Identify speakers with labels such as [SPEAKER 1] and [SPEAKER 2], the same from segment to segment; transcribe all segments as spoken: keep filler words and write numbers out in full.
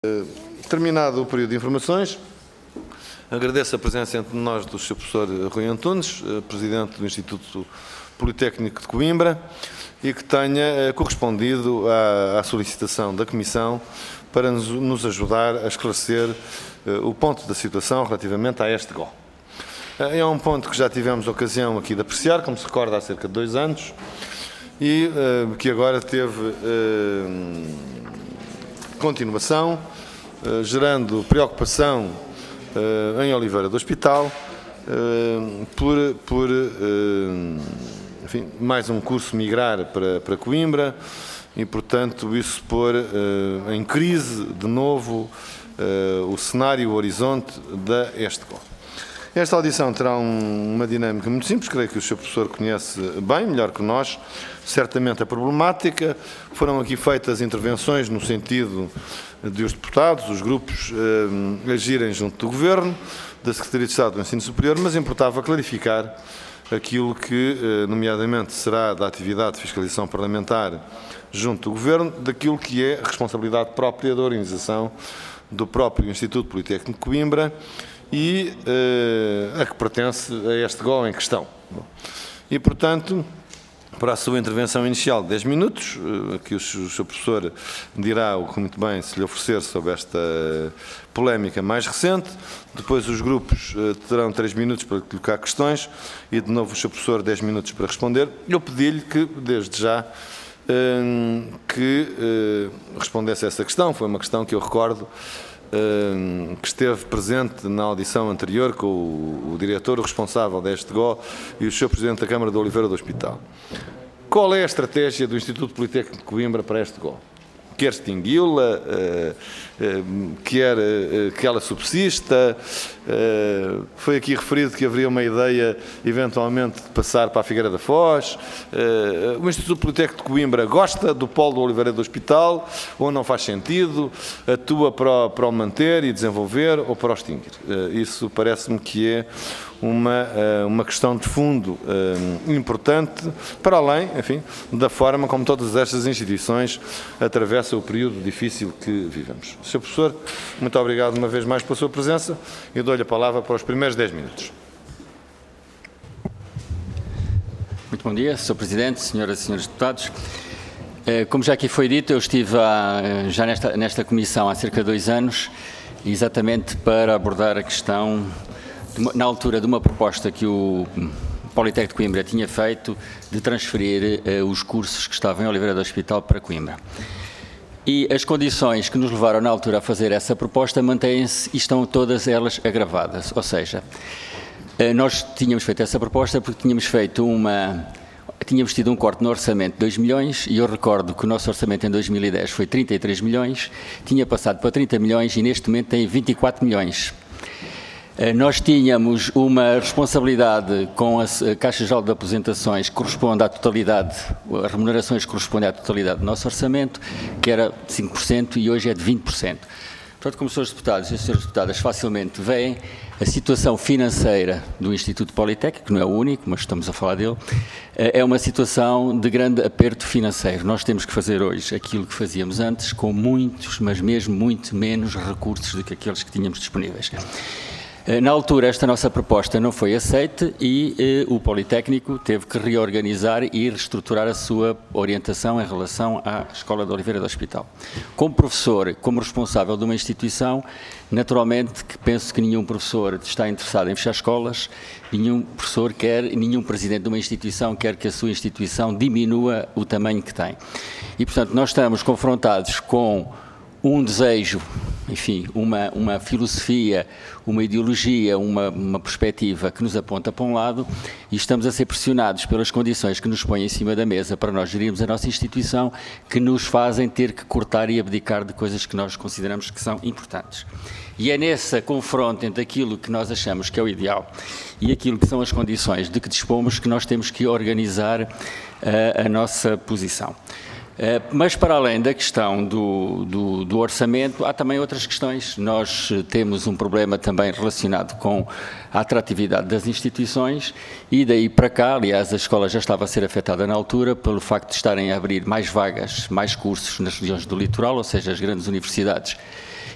[SPEAKER 1] Terminado o período de informações, agradeço a presença entre nós do senhor professor Rui Antunes, Presidente do Instituto Politécnico de Coimbra, e que tenha correspondido à, à solicitação da Comissão para nos, nos ajudar a esclarecer uh, o ponto da situação relativamente a este G O. Uh, é um ponto que já tivemos ocasião aqui de apreciar, como se recorda, há cerca de dois anos, e uh, que agora teve uh, continuação, Uh, gerando preocupação uh, em Oliveira do Hospital uh, por, por uh, enfim, mais um curso migrar para, para Coimbra e, portanto, isso pôr uh, em crise de novo uh, o cenário, o horizonte da este G O. Esta audição terá um, uma dinâmica muito simples, creio que o senhor professor conhece bem, melhor que nós, certamente a problemática. Foram aqui feitas intervenções no sentido de os deputados, os grupos, eh, agirem junto do Governo, da Secretaria de Estado do Ensino Superior, mas importava clarificar aquilo que, eh, nomeadamente, será da atividade de fiscalização parlamentar junto do Governo, daquilo que é a responsabilidade própria da organização do próprio Instituto Politécnico de Coimbra e eh, a que pertence a este G O em questão. E, portanto, para a sua intervenção inicial de dez minutos, aqui o senhor professor dirá o que muito bem se lhe oferecer sobre esta polémica mais recente. Depois os grupos terão três minutos para colocar questões e, de novo, o senhor professor dez minutos para responder. Eu pedi-lhe que, desde já, que respondesse a essa questão. Foi uma questão que eu recordo que esteve presente na audição anterior com o, o diretor, o responsável deste G O e o senhor Presidente da Câmara de Oliveira do Hospital. Qual é a estratégia do Instituto Politécnico de Coimbra para este G O? Quer extingui-la, uh, uh, quer uh, que ela subsista? Uh, foi aqui referido que haveria uma ideia, eventualmente, de passar para a Figueira da Foz. Uh, o Instituto Politécnico de Coimbra gosta do polo do Oliveira do Hospital ou não faz sentido? Atua para o, para o manter e desenvolver ou para o extinguir? Uh, isso parece-me que é uma, uh, uma questão de fundo uh, importante, para além, enfim, da forma como todas estas instituições atravessam o período difícil que vivemos. senhor Professor, muito obrigado uma vez mais pela sua presença e dou-lhe a palavra para os primeiros dez minutos.
[SPEAKER 2] Muito bom dia, senhor Presidente, senhoras e senhores deputados. Como já aqui foi dito, eu estive a, já nesta, nesta comissão há cerca de dois anos, exatamente para abordar a questão, de, na altura de uma proposta que o Politécnico de Coimbra tinha feito de transferir uh, os cursos que estavam em Oliveira do Hospital para Coimbra. E as condições que nos levaram na altura a fazer essa proposta mantêm-se e estão todas elas agravadas. Ou seja, uh, nós tínhamos feito essa proposta porque tínhamos feito uma... Tínhamos tido um corte no orçamento de dois milhões e eu recordo que o nosso orçamento em dois mil e dez foi trinta e três milhões, tinha passado para trinta milhões e neste momento tem vinte e quatro milhões. Nós tínhamos uma responsabilidade com a Caixa Geral de Aposentações que corresponde à totalidade, as remunerações correspondem à totalidade do nosso orçamento, que era de cinco por cento e hoje é de vinte por cento. Portanto, como os senhores deputados e as senhoras deputadas facilmente veem, a situação financeira do Instituto Politécnico, que não é o único, mas estamos a falar dele, é uma situação de grande aperto financeiro. Nós temos que fazer hoje aquilo que fazíamos antes com muitos, mas mesmo muito menos recursos do que aqueles que tínhamos disponíveis. Na altura, esta nossa proposta não foi aceita e eh, o Politécnico teve que reorganizar e reestruturar a sua orientação em relação à Escola de Oliveira do Hospital. Como professor, como responsável de uma instituição, naturalmente que penso que nenhum professor está interessado em fechar escolas, nenhum professor quer, nenhum presidente de uma instituição quer que a sua instituição diminua o tamanho que tem. E, portanto, nós estamos confrontados com um desejo, enfim, uma, uma filosofia, uma ideologia, uma, uma perspectiva que nos aponta para um lado e estamos a ser pressionados pelas condições que nos põem em cima da mesa para nós gerirmos a nossa instituição, que nos fazem ter que cortar e abdicar de coisas que nós consideramos que são importantes. E é nesse confronto entre aquilo que nós achamos que é o ideal e aquilo que são as condições de que dispomos que nós temos que organizar a, a nossa posição. Mas, para além da questão do, do, do orçamento, há também outras questões. Nós temos um problema também relacionado com a atratividade das instituições e daí para cá, aliás, a escola já estava a ser afetada na altura pelo facto de estarem a abrir mais vagas, mais cursos nas regiões do litoral, ou seja, as grandes universidades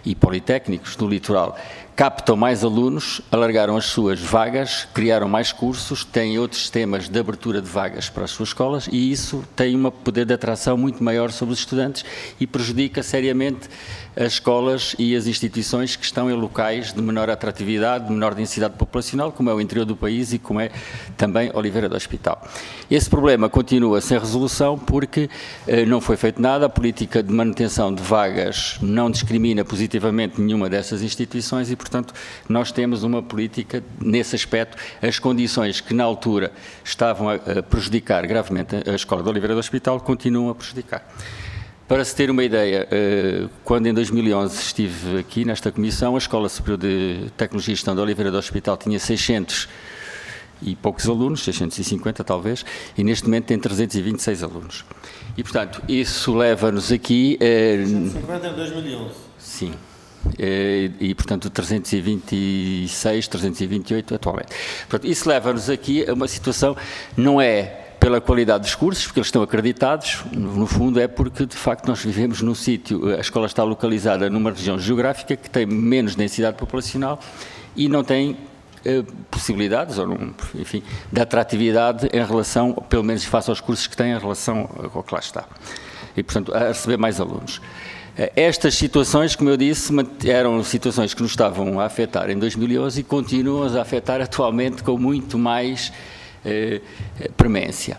[SPEAKER 2] e politécnicos do litoral captam mais alunos, alargaram as suas vagas, criaram mais cursos, têm outros sistemas de abertura de vagas para as suas escolas e isso tem um poder de atração muito maior sobre os estudantes e prejudica seriamente as escolas e as instituições que estão em locais de menor atratividade, de menor densidade populacional, como é o interior do país e como é também Oliveira do Hospital. Esse problema continua sem resolução porque eh, não foi feito nada, a política de manutenção de vagas não discrimina positivamente nenhuma dessas instituições e, portanto, nós temos uma política nesse aspecto, as condições que na altura estavam a, a prejudicar gravemente a Escola de Oliveira do Hospital continuam a prejudicar. Para se ter uma ideia, quando em dois mil e onze estive aqui nesta comissão, a Escola Superior de Tecnologia e Gestão de Oliveira do Hospital tinha seiscentos e poucos alunos, seiscentos e cinquenta talvez, e neste momento tem trezentos e vinte e seis alunos. E, portanto, isso leva-nos aqui...
[SPEAKER 1] seiscentos e cinquenta em dois mil e onze.
[SPEAKER 2] Sim. E, e, portanto, trezentos e vinte e seis, trezentos e vinte e oito atualmente. Portanto, isso leva-nos aqui a uma situação, não é pela qualidade dos cursos, porque eles estão acreditados, no fundo é porque, de facto, nós vivemos num sítio, a escola está localizada numa região geográfica que tem menos densidade populacional e não tem eh, possibilidades, ou não, enfim, de atratividade em relação, pelo menos face aos cursos que têm em relação ao que lá está. E, portanto, a receber mais alunos. Estas situações, como eu disse, eram situações que nos estavam a afetar em dois mil e onze e continuam a afetar atualmente com muito mais eh, premência.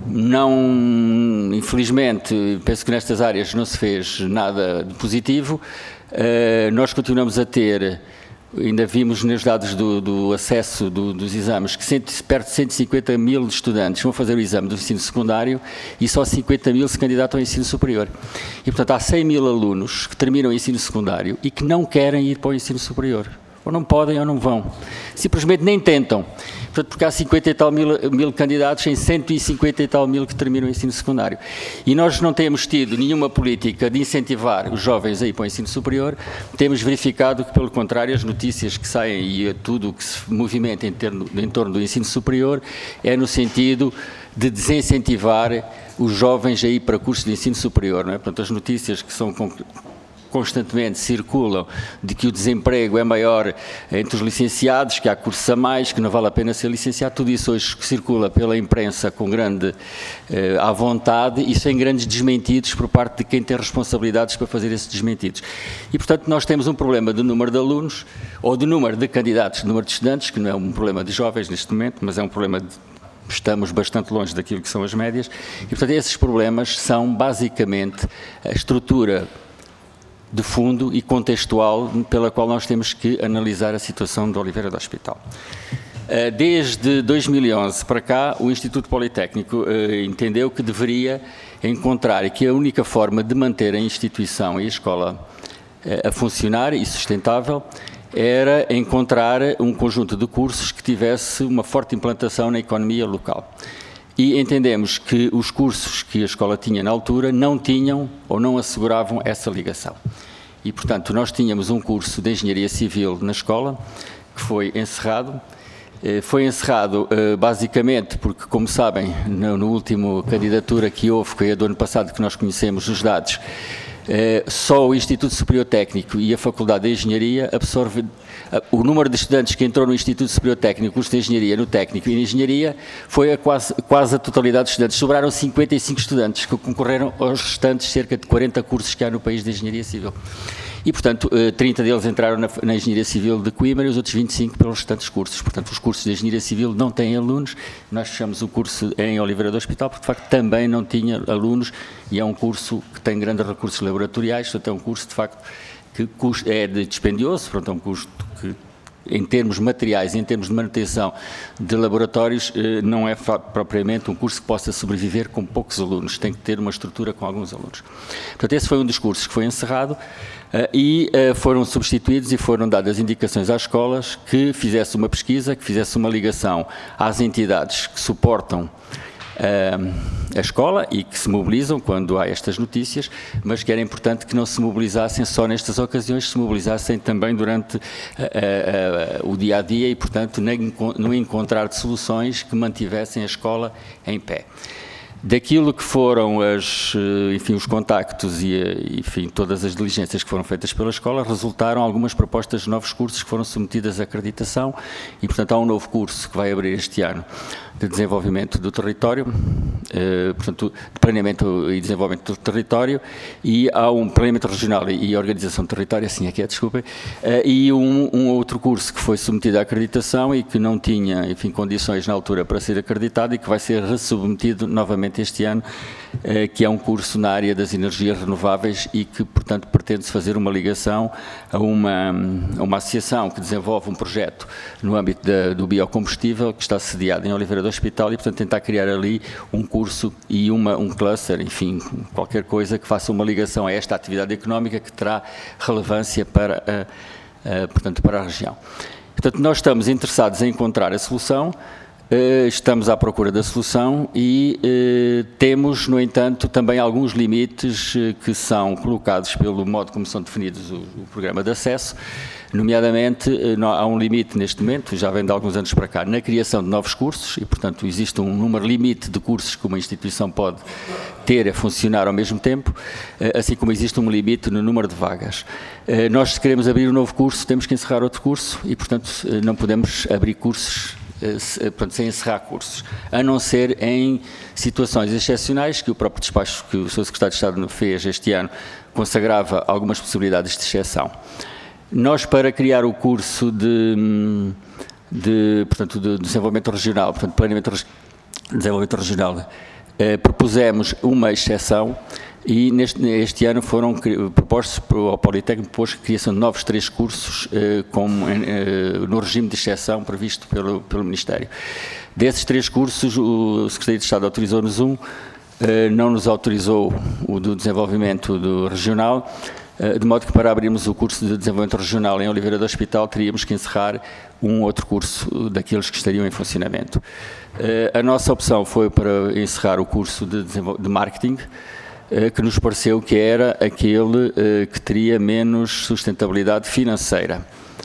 [SPEAKER 2] Não, infelizmente, penso que nestas áreas não se fez nada de positivo. Eh, nós continuamos a ter, ainda vimos nos dados do, do acesso do, dos exames, que cento, perto de cento e cinquenta mil estudantes vão fazer o exame do ensino secundário e só cinquenta mil se candidatam ao ensino superior. E, portanto, há cem mil alunos que terminam o ensino secundário e que não querem ir para o ensino superior. Ou não podem ou não vão. Simplesmente nem tentam. Portanto, porque há cinquenta e tal mil, mil candidatos em cento e cinquenta e tal mil que terminam o ensino secundário. E nós não temos tido nenhuma política de incentivar os jovens a ir para o ensino superior. Temos verificado que, pelo contrário, as notícias que saem e tudo o que se movimenta em, termo, em torno do ensino superior é no sentido de desincentivar os jovens a ir para cursos de ensino superior. Não é? Portanto, as notícias que são constantemente circulam de que o desemprego é maior entre os licenciados, que há cursos a mais, que não vale a pena ser licenciado, tudo isso hoje circula pela imprensa com grande eh, à vontade e sem grandes desmentidos por parte de quem tem responsabilidades para fazer esses desmentidos. E, portanto, nós temos um problema de número de alunos ou de número de candidatos, de número de estudantes, que não é um problema de jovens neste momento, mas é um problema de estamos bastante longe daquilo que são as médias e, portanto, esses problemas são basicamente a estrutura de fundo e contextual pela qual nós temos que analisar a situação de Oliveira do Hospital. Desde dois mil e onze para cá, o Instituto Politécnico entendeu que deveria encontrar que a única forma de manter a instituição e a escola a funcionar e sustentável era encontrar um conjunto de cursos que tivesse uma forte implantação na economia local. E entendemos que os cursos que a escola tinha na altura não tinham ou não asseguravam essa ligação. E, portanto, nós tínhamos um curso de Engenharia Civil na escola, que foi encerrado. Foi encerrado basicamente porque, como sabem, na última candidatura que houve, que é do ano passado que nós conhecemos os dados, só o Instituto Superior Técnico e a Faculdade de Engenharia absorvem o número de estudantes que entrou no Instituto Superior Técnico, curso de Engenharia, no Técnico e na Engenharia, foi a quase, quase a totalidade dos estudantes. Sobraram cinquenta e cinco estudantes que concorreram aos restantes cerca de quarenta cursos que há no país de Engenharia Civil. E, portanto, trinta deles entraram na, na Engenharia Civil de Coimbra e os outros vinte e cinco pelos restantes cursos. Portanto, os cursos de Engenharia Civil não têm alunos. Nós fechamos o curso em Oliveira do Hospital porque, de facto, também não tinha alunos e é um curso que tem grandes recursos laboratoriais, portanto, é um curso, de facto, que é de dispendioso, portanto, é um custo que, em termos materiais, em termos de manutenção de laboratórios, não é propriamente um curso que possa sobreviver com poucos alunos, tem que ter uma estrutura com alguns alunos. Portanto, esse foi um dos cursos que foi encerrado e foram substituídos e foram dadas indicações às escolas que fizesse uma pesquisa, que fizesse uma ligação às entidades que suportam a escola e que se mobilizam quando há estas notícias, mas que era importante que não se mobilizassem só nestas ocasiões, se mobilizassem também durante uh, uh, uh, o dia-a-dia e, portanto, no encontrar de soluções que mantivessem a escola em pé. Daquilo que foram as, enfim, os contactos e, enfim, todas as diligências que foram feitas pela escola, resultaram algumas propostas de novos cursos que foram submetidas à acreditação e, portanto, há um novo curso que vai abrir este ano de desenvolvimento do território, eh, portanto, de planeamento e desenvolvimento do território, e há um planeamento regional e organização do território, assim é que é, desculpem, eh, e um, um outro curso que foi submetido à acreditação e que não tinha, enfim, condições na altura para ser acreditado e que vai ser ressubmetido novamente este ano, eh, que é um curso na área das energias renováveis e que, portanto, pretende-se fazer uma ligação a uma, a uma associação que desenvolve um projeto no âmbito da, do biocombustível, que está sediado em Oliveira do Hospital, e, portanto, tentar criar ali um curso e uma, um cluster, enfim, qualquer coisa que faça uma ligação a esta atividade económica que terá relevância para a, a, portanto, para a região. Portanto, nós estamos interessados em encontrar a solução, estamos à procura da solução e eh, temos, no entanto, também alguns limites eh, que são colocados pelo modo como são definidos o, o programa de acesso, nomeadamente eh, não, há um limite neste momento, já vem de alguns anos para cá, na criação de novos cursos e, portanto, existe um número limite de cursos que uma instituição pode ter a funcionar ao mesmo tempo, eh, assim como existe um limite no número de vagas. Eh, nós, se queremos abrir um novo curso, temos que encerrar outro curso e, portanto, eh, não podemos abrir cursos Portanto, sem encerrar cursos, a não ser em situações excepcionais que o próprio despacho que o senhor Secretário de Estado fez este ano consagrava algumas possibilidades de exceção. Nós, para criar o curso de, de, portanto, de desenvolvimento regional, portanto, planeamento de desenvolvimento regional, eh, propusemos uma exceção e neste este ano foram propostos ao Politécnico propôs a criação de novos três cursos eh, com, eh, no regime de exceção previsto pelo, pelo Ministério. Desses três cursos, o Secretario de Estado autorizou-nos um, eh, não nos autorizou o do desenvolvimento do regional, eh, de modo que para abrirmos o curso de desenvolvimento regional em Oliveira do Hospital teríamos que encerrar um outro curso daqueles que estariam em funcionamento. Eh, a nossa opção foi para encerrar o curso de, de marketing, que nos pareceu que era aquele que teria menos sustentabilidade financeira.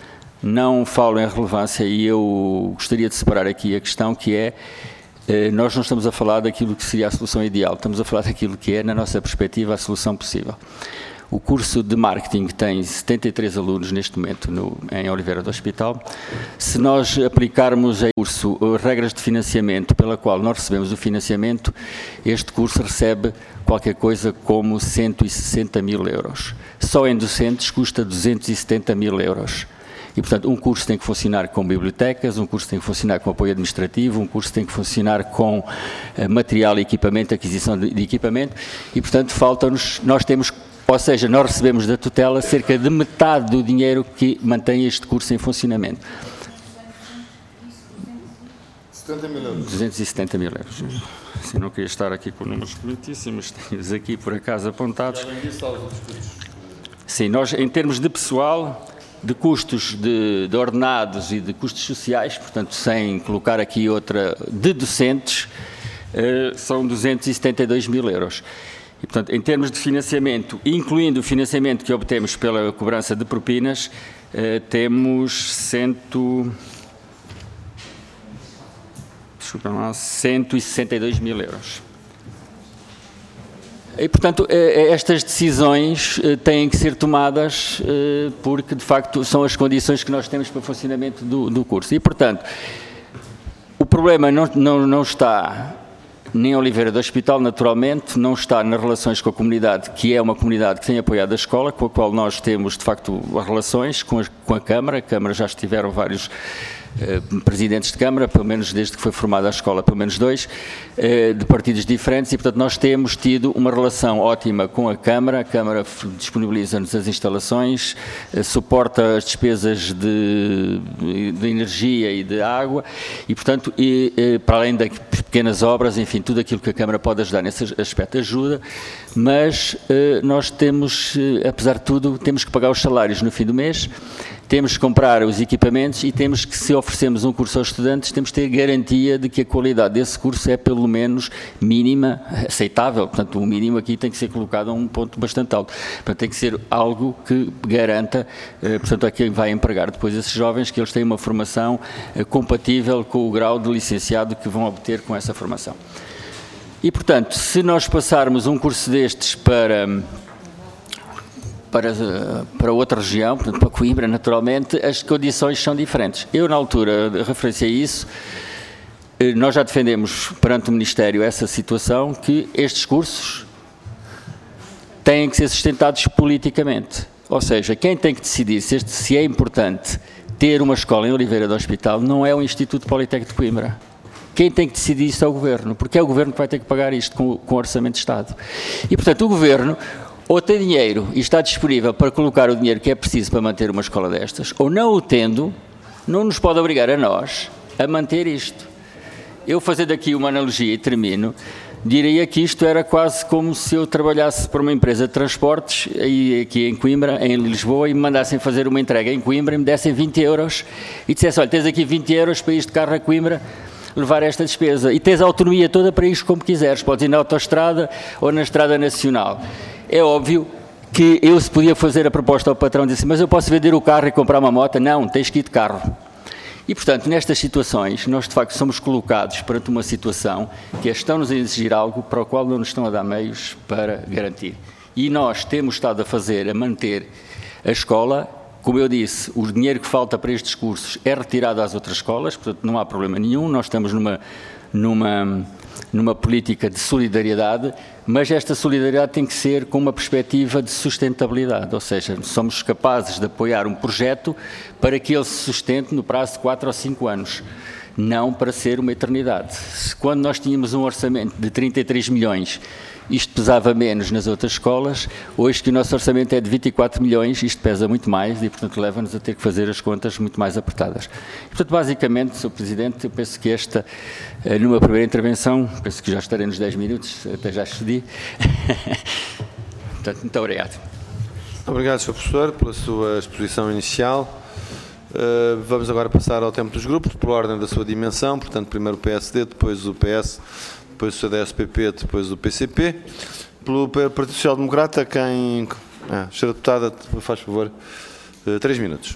[SPEAKER 2] Não falo em relevância e eu gostaria de separar aqui a questão que é, nós não estamos a falar daquilo que seria a solução ideal, estamos a falar daquilo que é, na nossa perspectiva, a solução possível. O curso de marketing tem setenta e três alunos neste momento no, em Oliveira do Hospital. Se nós aplicarmos a curso regras de financiamento pela qual nós recebemos o financiamento, este curso recebe qualquer coisa como cento e sessenta mil euros. Só em docentes custa duzentos e setenta mil euros. E, portanto, um curso tem que funcionar com bibliotecas, um curso tem que funcionar com apoio administrativo, um curso tem que funcionar com uh, material e equipamento, aquisição de, de equipamento, e, portanto, falta-nos, nós temos, ou seja, nós recebemos da tutela cerca de metade do dinheiro que mantém este curso em funcionamento.
[SPEAKER 1] setenta mil euros.
[SPEAKER 2] duzentos e setenta mil euros. Assim, não queria estar aqui com números corretíssimos, tenho-os aqui por acaso apontados. Sim, nós, em termos de pessoal, de custos de, de ordenados e de custos sociais, portanto, sem colocar aqui outra, de docentes, eh, são duzentos e setenta e dois mil euros. E, portanto, em termos de financiamento, incluindo o financiamento que obtemos pela cobrança de propinas, eh, temos cento, desculpa lá, cento e sessenta e dois mil euros. E, portanto, estas decisões têm que ser tomadas porque, de facto, são as condições que nós temos para o funcionamento do, do curso. E, portanto, o problema não, não, não está nem em Oliveira do Hospital, naturalmente, não está nas relações com a comunidade, que é uma comunidade que tem apoiado a escola, com a qual nós temos, de facto, relações com a, com a Câmara. A Câmara já estiveram vários presidentes de Câmara, pelo menos desde que foi formada a escola, pelo menos dois, de partidos diferentes e, portanto, nós temos tido uma relação ótima com a Câmara. A Câmara disponibiliza-nos as instalações, suporta as despesas de, de energia e de água e, portanto, e, para além das pequenas obras, enfim, tudo aquilo que a Câmara pode ajudar nesse aspecto ajuda, mas nós temos, apesar de tudo, temos que pagar os salários no fim do mês, temos que comprar os equipamentos e temos que, se oferecemos um curso aos estudantes, temos que ter garantia de que a qualidade desse curso é pelo menos mínima, aceitável. Portanto, o mínimo aqui tem que ser colocado a um ponto bastante alto. Portanto, tem que ser algo que garanta, portanto, a quem vai empregar depois esses jovens, que eles tenham uma formação compatível com o grau de licenciado que vão obter com essa formação. E, portanto, se nós passarmos um curso destes para, para, para outra região, portanto, para Coimbra, naturalmente, as condições são diferentes. Eu, na altura, referenciei isso, nós já defendemos perante o Ministério essa situação, que estes cursos têm que ser sustentados politicamente. Ou seja, quem tem que decidir se, este, se é importante ter uma escola em Oliveira do Hospital não é o Instituto Politécnico de Coimbra. Quem tem que decidir isso é o Governo, porque é o Governo que vai ter que pagar isto com, com o Orçamento de Estado. E, portanto, o Governo ou tem dinheiro e está disponível para colocar o dinheiro que é preciso para manter uma escola destas, ou não o tendo, não nos pode obrigar a nós a manter isto. Eu, fazendo aqui uma analogia e termino, diria que isto era quase como se eu trabalhasse para uma empresa de transportes aqui em Coimbra, em Lisboa, e me mandassem fazer uma entrega em Coimbra e me dessem vinte euros e dissessem, olha, tens aqui vinte euros para ir de carro a Coimbra levar esta despesa e tens a autonomia toda para ir como quiseres, podes ir na autoestrada ou na estrada nacional. É óbvio que eu se podia fazer a proposta ao patrão, disse, mas eu posso vender o carro e comprar uma moto? Não, tens que ir de carro. E, portanto, nestas situações, nós de facto somos colocados perante uma situação que é, estão-nos a exigir algo para o qual não nos estão a dar meios para garantir. E nós temos estado a fazer, a manter a escola, como eu disse, o dinheiro que falta para estes cursos é retirado às outras escolas, portanto não há problema nenhum, nós estamos numa, numa, numa política de solidariedade, mas esta solidariedade tem que ser com uma perspectiva de sustentabilidade, ou seja, somos capazes de apoiar um projeto para que ele se sustente no prazo de quatro ou cinco anos, não para ser uma eternidade. Quando nós tínhamos um orçamento de trinta e três milhões, isto pesava menos nas outras escolas, hoje que o nosso orçamento é de vinte e quatro milhões, isto pesa muito mais e, portanto, leva-nos a ter que fazer as contas muito mais apertadas. E, portanto, basicamente, senhor Presidente, eu penso que esta, numa primeira intervenção, penso que já estarei nos dez minutos, até já excedi. Portanto, muito obrigado.
[SPEAKER 1] Obrigado, senhor Professor, pela sua exposição inicial. Uh, vamos agora passar ao tempo dos grupos, por ordem da sua dimensão, portanto, primeiro o P S D, depois o P S, depois o C D S P P, depois o P C P. Pelo Partido Social Democrata, quem... Ah, senhora Deputada, faz favor, uh, três minutos.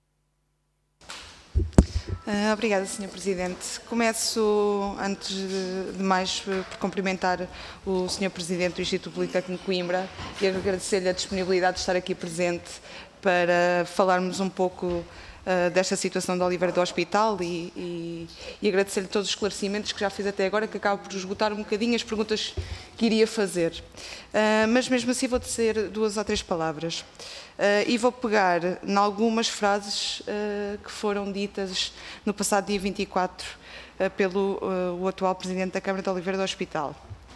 [SPEAKER 3] Uh, obrigada, senhor Presidente. Começo, antes de, de mais, por cumprimentar o senhor Presidente do Instituto Politécnico de Coimbra e agradecer-lhe a disponibilidade de estar aqui presente para falarmos um pouco uh, desta situação da Oliveira do Hospital e, e, e agradecer-lhe todos os esclarecimentos que já fiz até agora, que acabo por esgotar um bocadinho as perguntas que iria fazer. Uh, mas mesmo assim vou dizer duas ou três palavras. Uh, e vou pegar em algumas frases uh, que foram ditas no passado dia vinte e quatro uh, pelo uh, o atual Presidente da Câmara de Oliveira do Hospital,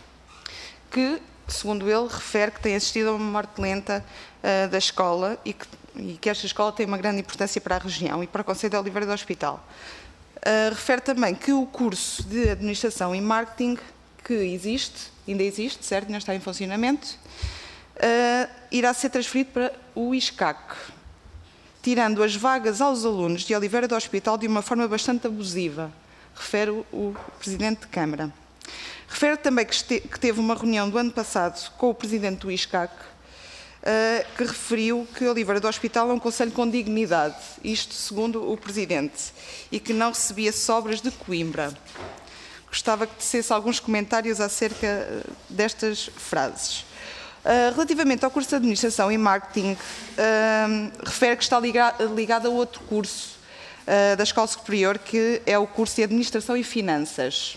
[SPEAKER 3] que, segundo ele, refere que tem assistido a uma morte lenta uh, da escola e que, e que esta escola tem uma grande importância para a região e para o Concelho de Oliveira do Hospital. Uh, refere também que o curso de Administração e Marketing que existe, ainda existe, certo, não está em funcionamento, uh, irá ser transferido para o I S C A C, tirando as vagas aos alunos de Oliveira do Hospital de uma forma bastante abusiva, refere o, o Presidente de Câmara. Refere também que, este, que teve uma reunião do ano passado com o Presidente do I S C A C, uh, que referiu que Oliveira do Hospital é um concelho com dignidade, isto segundo o Presidente, e que não recebia sobras de Coimbra. Gostava que tecesse alguns comentários acerca destas frases. Uh, relativamente ao curso de Administração e Marketing, uh, refere que está ligado, ligado a outro curso uh, da Escola Superior, que é o curso de Administração e Finanças.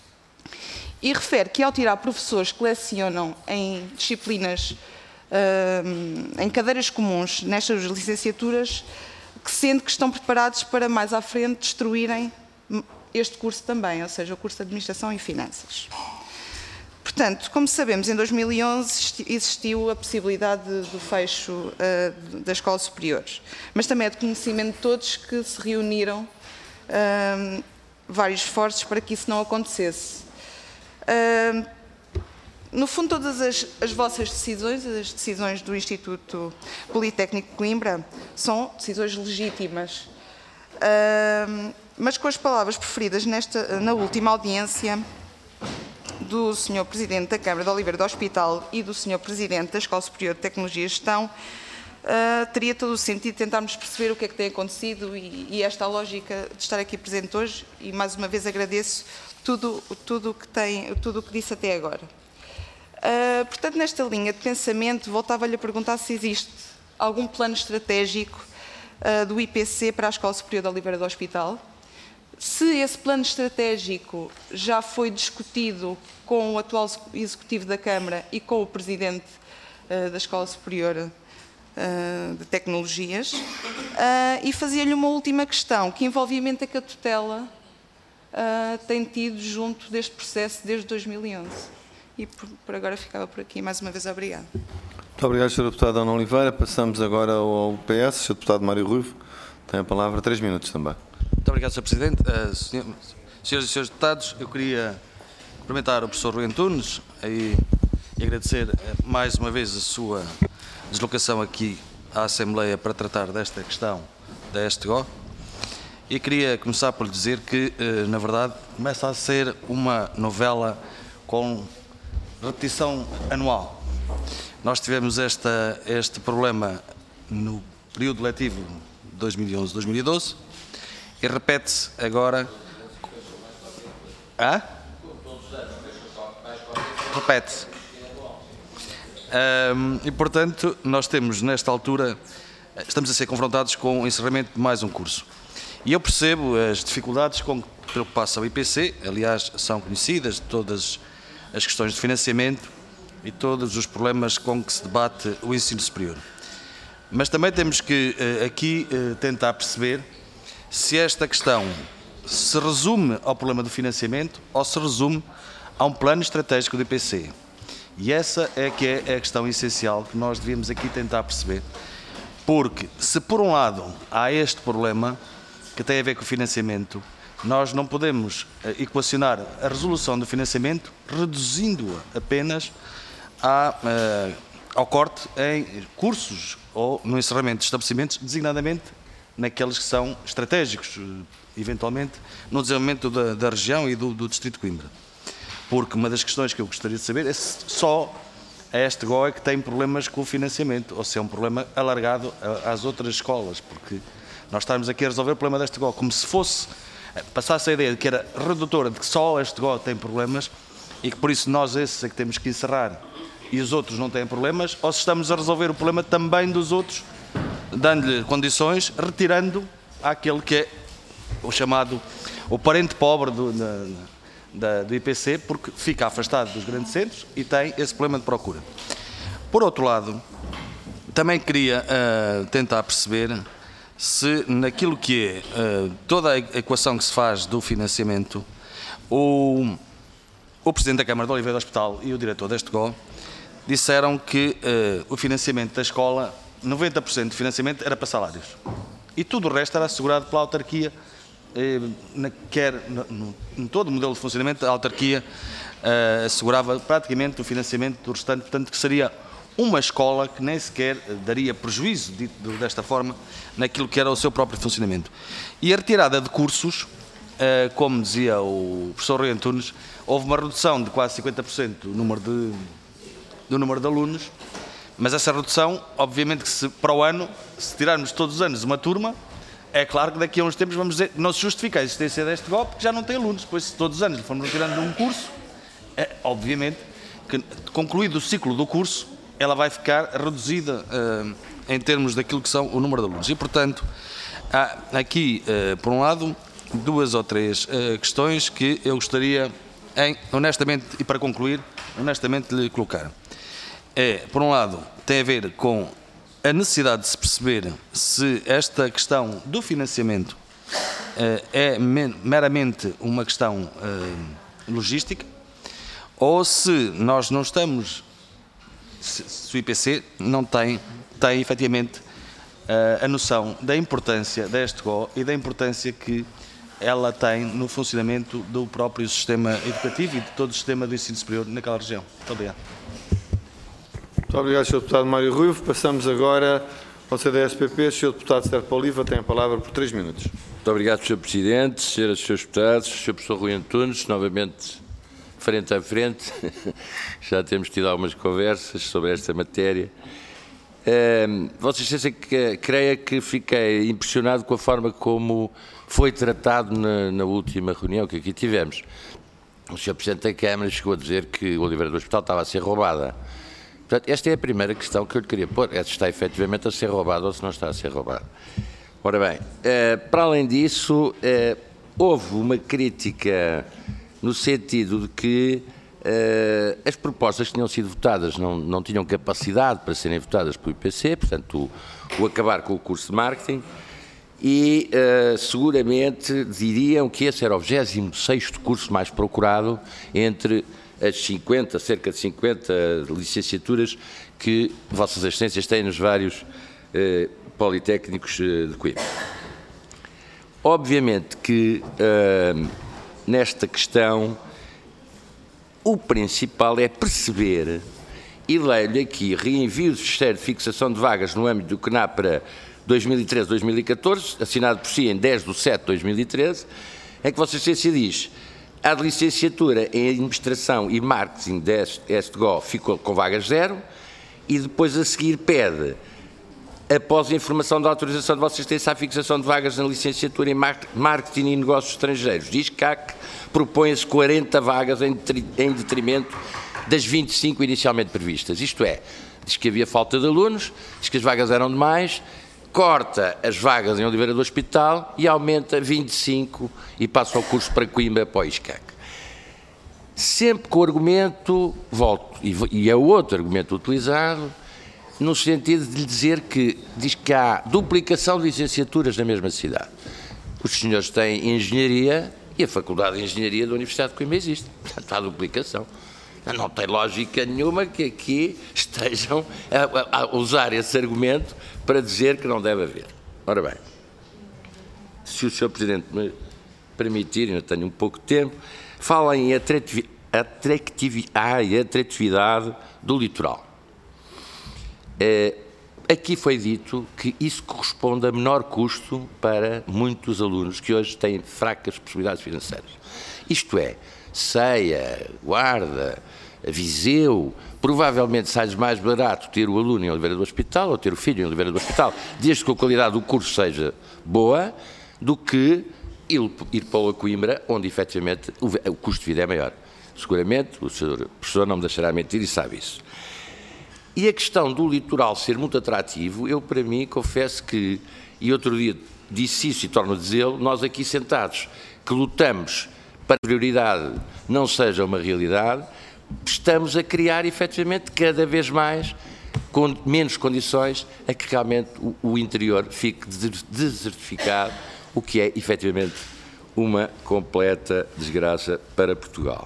[SPEAKER 3] E refere que, ao tirar professores que lecionam em disciplinas, uh, em cadeiras comuns nestas licenciaturas, que sente que estão preparados para mais à frente destruírem este curso também, ou seja, o curso de Administração e Finanças. Portanto, como sabemos, em dois mil e onze existiu a possibilidade do fecho uh, da Escola Superior, mas também é de conhecimento de todos que se reuniram uh, vários esforços para que isso não acontecesse. Uh, no fundo, todas as, as vossas decisões, as decisões do Instituto Politécnico de Coimbra, são decisões legítimas, uh, mas com as palavras preferidas nesta, na última audiência do senhor Presidente da Câmara de Oliveira do Hospital e do senhor Presidente da Escola Superior de Tecnologia e Gestão, uh, teria todo o sentido tentarmos perceber o que é que tem acontecido e, e esta a lógica de estar aqui presente hoje, e mais uma vez agradeço tudo o que tem, tudo o que disse até agora. Uh, portanto, nesta linha de pensamento, voltava-lhe a perguntar se existe algum plano estratégico uh, do I P C para a Escola Superior de Oliveira do Hospital. Se esse plano estratégico já foi discutido com o atual Executivo da Câmara e com o Presidente uh, da Escola Superior uh, de Tecnologias. Uh, e fazia-lhe uma última questão: que envolvimento é que a tutela uh, tem tido junto deste processo desde dois mil e onze? E por, por agora ficava por aqui. Mais uma vez, obrigado.
[SPEAKER 1] Muito obrigado, senhora Deputada Ana Oliveira. Passamos agora ao P S. senhor Deputado Mário Ruivo tem a palavra, três minutos também.
[SPEAKER 4] Muito obrigado, senhor Presidente. Uh, senhor, senhoras e senhores deputados, eu queria cumprimentar o professor Rui Antunes e, e agradecer uh, mais uma vez a sua deslocação aqui à Assembleia para tratar desta questão da S T G O. E queria começar por lhe dizer que, uh, na verdade, começa a ser uma novela com repetição anual. Nós tivemos esta, este problema no período letivo de dois mil e onze a dois mil e doze e repete-se agora. Hã? Repete-se. Um, e, portanto, nós temos, nesta altura, estamos a ser confrontados com o encerramento de mais um curso. E eu percebo as dificuldades com que passa o I P C, aliás, são conhecidas todas as questões de financiamento e todos os problemas com que se debate o ensino superior. Mas também temos que aqui tentar perceber se esta questão se resume ao problema do financiamento ou se resume a um plano estratégico do I P C. E essa é que é a questão essencial que nós devíamos aqui tentar perceber. Porque se por um lado há este problema que tem a ver com o financiamento, nós não podemos equacionar a resolução do financiamento reduzindo-a apenas a, uh, ao corte em cursos ou no encerramento de estabelecimentos, designadamente naqueles que são estratégicos, eventualmente no desenvolvimento da, da região e do, do Distrito de Coimbra. Porque uma das questões que eu gostaria de saber é se só a S T G O é que tem problemas com o financiamento, ou se é um problema alargado às outras escolas, porque nós estamos aqui a resolver o problema da S T G O como se fosse, passasse a ideia de que era redutora, de que só a S T G O tem problemas e que por isso nós esses é que temos que encerrar e os outros não têm problemas, ou se estamos a resolver o problema também dos outros, dando-lhe condições, retirando aquele que é o chamado, o parente pobre do, da, da, do I P C, porque fica afastado dos grandes centros e tem esse problema de procura. Por outro lado, também queria uh, tentar perceber se naquilo que é uh, toda a equação que se faz do financiamento, o, o Presidente da Câmara de Oliveira do Hospital e o Diretor da S T G O disseram que uh, o financiamento da escola, noventa por cento de financiamento era para salários. E tudo o resto era assegurado pela autarquia, eh, na, quer no, no, em todo o modelo de funcionamento, a autarquia uh, assegurava praticamente o financiamento do restante, portanto que seria uma escola que nem sequer daria prejuízo, dito desta forma, naquilo que era o seu próprio funcionamento. E a retirada de cursos, uh, como dizia o professor Rui Antunes, houve uma redução de quase cinquenta por cento do número de, do número de alunos. Mas essa redução, obviamente que se, para o ano, se tirarmos todos os anos uma turma, é claro que daqui a uns tempos vamos dizer que não se justifica a existência deste golpe, porque já não tem alunos. Depois, se todos os anos formos tirando um curso, é, obviamente que, concluído o ciclo do curso, ela vai ficar reduzida uh, em termos daquilo que são o número de alunos. E, portanto, há aqui, uh, por um lado, duas ou três uh, questões que eu gostaria, em, honestamente, e para concluir, honestamente lhe colocar. É, por um lado, tem a ver com a necessidade de se perceber se esta questão do financiamento uh, é meramente uma questão uh, logística ou se nós não estamos, se, se o I P C não tem, tem efetivamente uh, a noção da importância da S T G O e da importância que ela tem no funcionamento do próprio sistema educativo e de todo o sistema do ensino superior naquela região. Muito obrigado.
[SPEAKER 1] Muito obrigado, senhor Deputado Mário Ruivo. Passamos agora ao C D S P P. senhor Deputado Sérgio Oliva tem a palavra por três minutos.
[SPEAKER 5] Muito obrigado, senhor Presidente, senhoras e senhores deputados, senhor professor Rui Antunes, novamente frente a frente. Já temos tido algumas conversas sobre esta matéria Uh, Vossa Excelência, que, creia que fiquei impressionado com a forma como foi tratado na, na última reunião que aqui tivemos. O senhor Presidente da Câmara chegou a dizer que o Oliveira do Hospital estava a ser roubada. Portanto, esta é a primeira questão que eu lhe queria pôr, é se está efetivamente a ser roubado ou se não está a ser roubado. Ora bem, uh, para além disso, uh, houve uma crítica no sentido de que uh, as propostas que tinham sido votadas não, não tinham capacidade para serem votadas pelo I P C, portanto, o, o acabar com o curso de marketing, e uh, seguramente diriam que esse era o vigésimo sexto curso mais procurado entre as cinquenta, cerca de cinquenta licenciaturas que Vossas Excelências têm nos vários uh, politécnicos uh, de Coimbra. Obviamente que uh, nesta questão o principal é perceber, e leio-lhe aqui, reenvio do fecheiro de fixação de vagas no âmbito do C N A para dois mil e treze a dois mil e catorze, assinado por si em dez de setembro de dois mil e treze, em que Vossa Excelência diz: a de licenciatura em Administração e Marketing da S T G O ficou com vagas zero, e depois a seguir pede, após a informação da autorização de Vossa Excelência, a fixação de vagas na licenciatura em Marketing e Negócios Estrangeiros. Diz que C A C propõe-se quarenta vagas em detrimento das vinte e cinco inicialmente previstas. Isto é, diz que havia falta de alunos, diz que as vagas eram demais, corta as vagas em Oliveira do Hospital e aumenta vinte e cinco e passa o curso para Coimbra, para o I S C A C. Sempre com o argumento, volto, e é o outro argumento utilizado, no sentido de lhe dizer que diz que há duplicação de licenciaturas na mesma cidade. Os senhores têm Engenharia e a Faculdade de Engenharia da Universidade de Coimbra existe. Portanto, há duplicação. Não tem lógica nenhuma que aqui estejam a, a usar esse argumento para dizer que não deve haver. Ora bem, se o senhor Presidente me permitir, ainda tenho um pouco de tempo, fala em atrativi atrativi ah, atratividade do litoral. É, aqui foi dito que isso corresponde a menor custo para muitos alunos que hoje têm fracas possibilidades financeiras. Isto é, Ceia, Guarda, Viseu, provavelmente sai-lhes mais barato ter o aluno em Oliveira do Hospital ou ter o filho em Oliveira do Hospital, desde que a qualidade do curso seja boa, do que ir para o Coimbra, onde efetivamente o custo de vida é maior. Seguramente, o senhor professor não me deixará mentir e sabe isso. E a questão do litoral ser muito atrativo, eu para mim confesso que, e outro dia disse isso e torno a dizê-lo, nós aqui sentados que lutamos para que a prioridade não seja uma realidade, estamos a criar efetivamente cada vez mais, com menos condições, a que realmente o, o interior fique desertificado, o que é efetivamente uma completa desgraça para Portugal.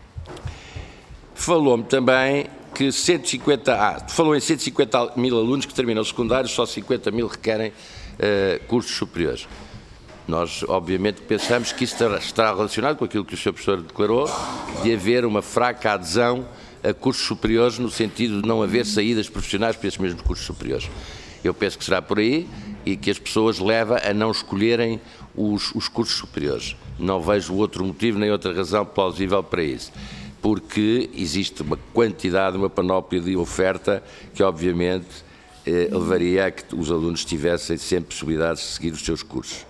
[SPEAKER 5] Falou-me também que cento e cinquenta, ah, falou em cento e cinquenta mil alunos que terminam o secundário, só cinquenta mil requerem uh, cursos superiores. Nós, obviamente, pensamos que isso estará relacionado com aquilo que o senhor Professor declarou, de haver uma fraca adesão a cursos superiores, no sentido de não haver saídas profissionais para esses mesmos cursos superiores. Eu penso que será por aí e que as pessoas levam a não escolherem os, os cursos superiores. Não vejo outro motivo nem outra razão plausível para isso, porque existe uma quantidade, uma panóplia de oferta que, obviamente, eh, levaria a que os alunos tivessem sempre possibilidades de seguir os seus cursos.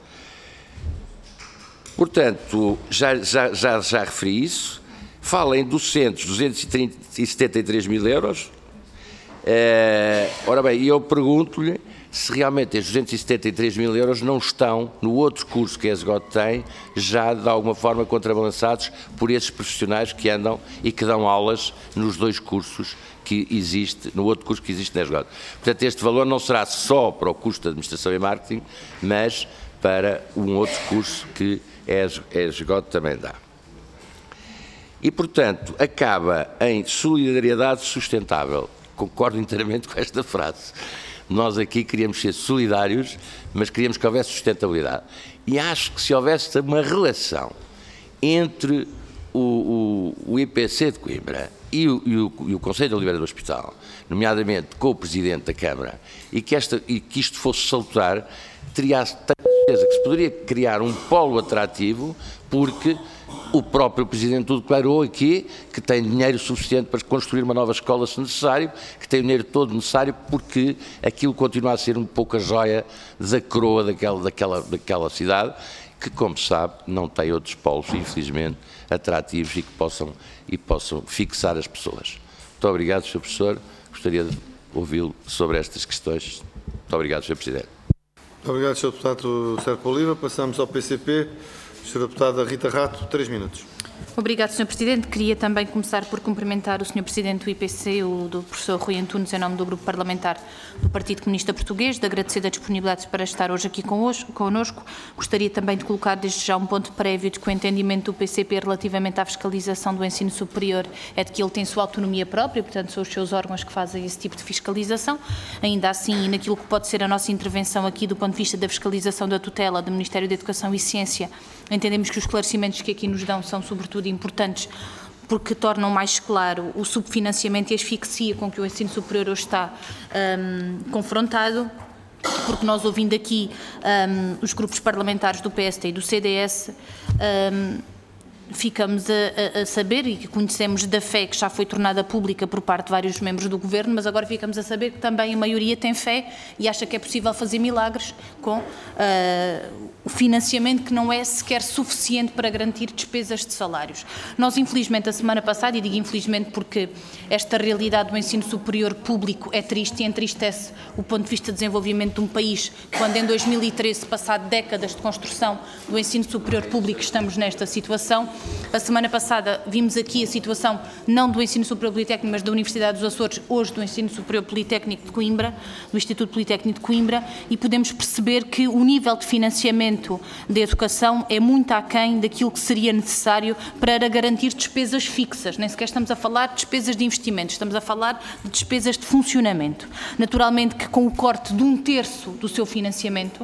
[SPEAKER 5] Portanto, já, já, já, já referi isso. Fala em docentes, duzentos e setenta e três mil euros. Eh, ora bem, eu pergunto-lhe se realmente estes duzentos e setenta e três mil euros não estão no outro curso que a ESGOT tem, já de alguma forma contrabalançados por esses profissionais que andam e que dão aulas nos dois cursos que existe, no outro curso que existe na ESGOT. Portanto, este valor não será só para o curso de Administração e Marketing, mas para um outro curso que a ESGOT também dá. E, portanto, acaba em solidariedade sustentável. Concordo inteiramente com esta frase. Nós aqui queríamos ser solidários, mas queríamos que houvesse sustentabilidade. E acho que se houvesse uma relação entre o, o, o I P C de Coimbra e o, e, o, e o Conselho de Oliveira do Hospital, nomeadamente com o Presidente da Câmara, e que, esta, e que isto fosse salutar, teria certeza que se poderia criar um polo atrativo, porque o próprio Presidente o declarou aqui, que tem dinheiro suficiente para construir uma nova escola se necessário, que tem o dinheiro todo necessário, porque aquilo continua a ser um pouco a joia da coroa daquela, daquela, daquela cidade, que, como se sabe, não tem outros polos, infelizmente, atrativos e que possam, e possam fixar as pessoas. Muito obrigado, senhor Professor. Gostaria de ouvi-lo sobre estas questões. Muito obrigado, senhor Presidente.
[SPEAKER 1] Muito obrigado, senhor Deputado Sérgio Oliva. Passamos ao P C P. senhora Deputada Rita Rato, três minutos.
[SPEAKER 6] Obrigado, senhor Presidente. Queria também começar por cumprimentar o senhor Presidente do I P C, o do professor Rui Antunes, em nome do Grupo Parlamentar do Partido Comunista Português, de agradecer a disponibilidade para estar hoje aqui connosco. Gostaria também de colocar desde já um ponto prévio de que o entendimento do P C P relativamente à fiscalização do ensino superior é de que ele tem sua autonomia própria, portanto são os seus órgãos que fazem esse tipo de fiscalização. Ainda assim, naquilo que pode ser a nossa intervenção aqui do ponto de vista da fiscalização da tutela do Ministério da Educação e Ciência, entendemos que os esclarecimentos que aqui nos dão são sobretudo importantes porque tornam mais claro o subfinanciamento e a asfixia com que o ensino superior hoje está um, confrontado, porque nós, ouvindo aqui um, os grupos parlamentares do P S D e do C D S, um, ficamos a, a saber e que conhecemos da fé que já foi tornada pública por parte de vários membros do Governo, mas agora ficamos a saber que também a maioria tem fé e acha que é possível fazer milagres com uh, o financiamento que não é sequer suficiente para garantir despesas de salários. Nós, infelizmente, a semana passada, e digo infelizmente porque esta realidade do ensino superior público é triste e entristece o ponto de vista de desenvolvimento de um país, quando em dois mil e treze, passado décadas de construção do ensino superior público, estamos nesta situação. A semana passada vimos aqui a situação não do ensino superior politécnico, mas da Universidade dos Açores, hoje do ensino superior politécnico de Coimbra, do Instituto Politécnico de Coimbra, e podemos perceber que o nível de financiamento da educação é muito aquém daquilo que seria necessário para garantir despesas fixas. Nem sequer estamos a falar de despesas de investimento, estamos a falar de despesas de funcionamento. Naturalmente que com o corte de um terço do seu financiamento,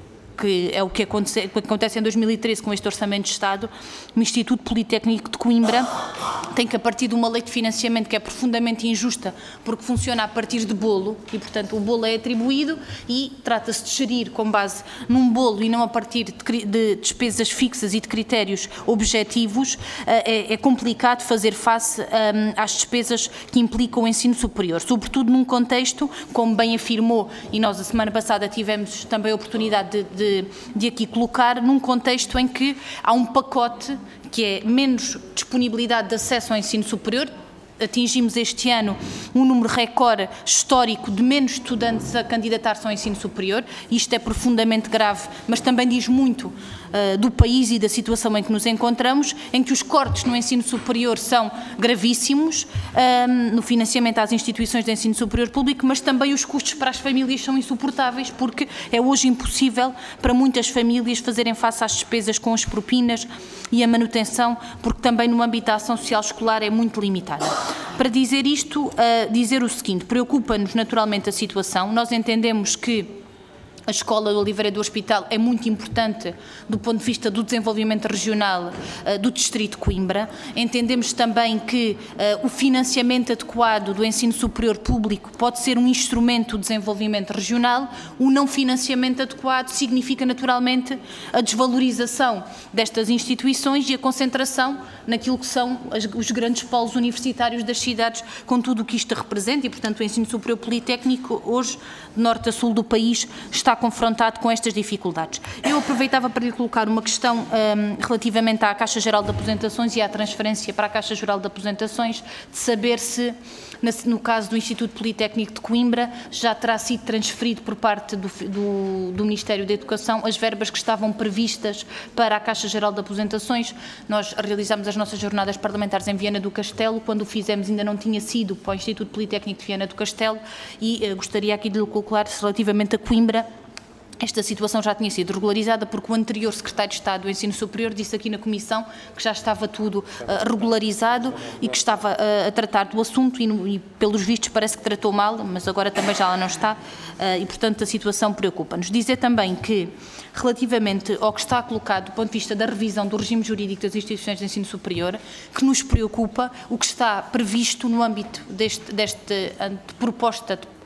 [SPEAKER 6] que é o que acontece, que acontece em dois mil e treze com este Orçamento de Estado, o Instituto Politécnico de Coimbra tem que, a partir de uma lei de financiamento que é profundamente injusta, porque funciona a partir de bolo, e portanto o bolo é atribuído e trata-se de gerir com base num bolo e não a partir de, de despesas fixas e de critérios objetivos, é, é complicado fazer face um, às despesas que implicam o ensino superior, sobretudo num contexto, como bem afirmou, e nós a semana passada tivemos também a oportunidade de, de De, de aqui colocar, num contexto em que há um pacote que é menos disponibilidade de acesso ao ensino superior. Atingimos este ano um número recorde histórico de menos estudantes a candidatar-se ao ensino superior. Isto é profundamente grave, mas também diz muito uh, do país e da situação em que nos encontramos, em que os cortes no ensino superior são gravíssimos, um, no financiamento às instituições de ensino superior público, mas também os custos para as famílias são insuportáveis, porque é hoje impossível para muitas famílias fazerem face às despesas com as propinas e a manutenção, porque também no âmbito da ação social escolar é muito limitada. Para dizer isto, uh, dizer o seguinte: preocupa-nos naturalmente a situação. Nós entendemos que a Escola do Oliveira do Hospital é muito importante do ponto de vista do desenvolvimento regional uh, do Distrito de Coimbra. Entendemos também que uh, o financiamento adequado do ensino superior público pode ser um instrumento de desenvolvimento regional. O não financiamento adequado significa naturalmente a desvalorização destas instituições e a concentração naquilo que são as, os grandes polos universitários das cidades, com tudo o que isto representa, e portanto o ensino superior politécnico hoje, de norte a sul do país, está confrontado com estas dificuldades. Eu aproveitava para lhe colocar uma questão um, relativamente à Caixa Geral de Aposentações e à transferência para a Caixa Geral de Aposentações, de saber se, no caso do Instituto Politécnico de Coimbra, já terá sido transferido por parte do, do, do Ministério da Educação as verbas que estavam previstas para a Caixa Geral de Aposentações. Nós realizámos as nossas jornadas parlamentares em Viana do Castelo. Quando o fizemos ainda não tinha sido para o Instituto Politécnico de Viana do Castelo, e uh, gostaria aqui de lhe colocar relativamente a Coimbra. Esta situação já tinha sido regularizada porque o anterior secretário de Estado do Ensino Superior disse aqui na Comissão que já estava tudo uh, regularizado e que estava uh, a tratar do assunto, e, e pelos vistos parece que tratou mal, mas agora também já lá não está, uh, e portanto a situação preocupa-nos. Dizer também que, relativamente ao que está colocado do ponto de vista da revisão do regime jurídico das instituições de ensino superior, que nos preocupa o que está previsto no âmbito deste, deste de proposta de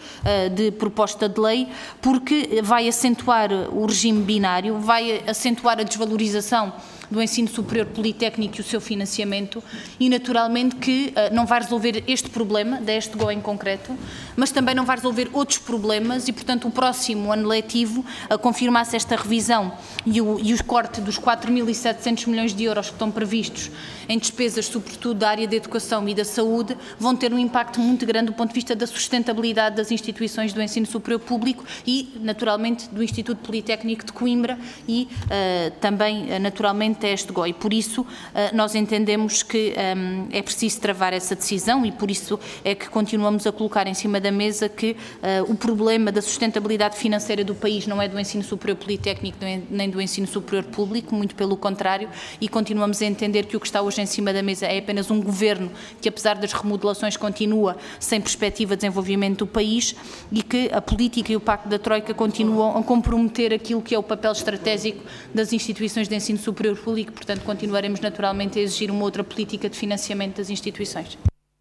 [SPEAKER 6] uh, de proposta de lei, porque vai acentuar o regime binário, vai acentuar a desvalorização do ensino superior politécnico e o seu financiamento e, naturalmente, que uh, não vai resolver este problema, da ESTGO em concreto, mas também não vai resolver outros problemas e, portanto, o próximo ano letivo, a confirmar-se esta revisão e o, e o corte dos quatro mil e setecentos milhões de euros que estão previstos em despesas, sobretudo da área da educação e da saúde, vão ter um impacto muito grande do ponto de vista da sustentabilidade das instituições do ensino superior público e, naturalmente, do Instituto Politécnico de Coimbra e uh, também, uh, naturalmente, a ESTGO. E por isso uh, nós entendemos que um, é preciso travar essa decisão e por isso é que continuamos a colocar em cima da mesa que uh, o problema da sustentabilidade financeira do país não é do ensino superior politécnico nem do ensino superior público, muito pelo contrário, e continuamos a entender que o que está hoje em cima da mesa é apenas um governo que, apesar das remodelações, continua sem perspectiva de desenvolvimento do país e que a política e o Pacto da Troika continuam a comprometer aquilo que é o papel estratégico das instituições de ensino superior público, portanto continuaremos naturalmente a exigir uma outra política de financiamento das instituições.